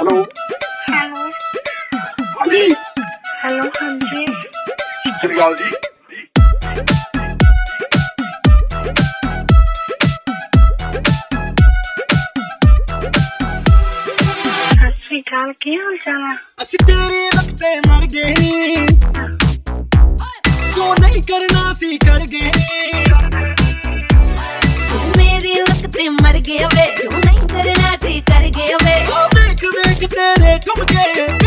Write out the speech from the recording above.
Hello hello हाँ जी hello हाँ जी सत श्री अकाल जी। सत श्री अकाल की हाल चाल है? ਅਸੀਂ ਤੇਰੇ ਵਕਤੇ ਮਰ ਗਏ ਨੀ, ਜੋ ਨਹੀਂ ਕਰਨਾ ਸੀ ਕਰ ਗਏ ਨੀ। ਤੂੰ ਮੇਰੀ ਵਕਤੇ ਮਰ ਗਏ ਵੇ, ਜੋ ਨਹੀਂ ਕਰਨਾ ਸੀ ਕਰ ਗਏ ਵੇ। ਦੇਖ ਵੇਖ ਤੇਰੇ ਠੁਮਕੇ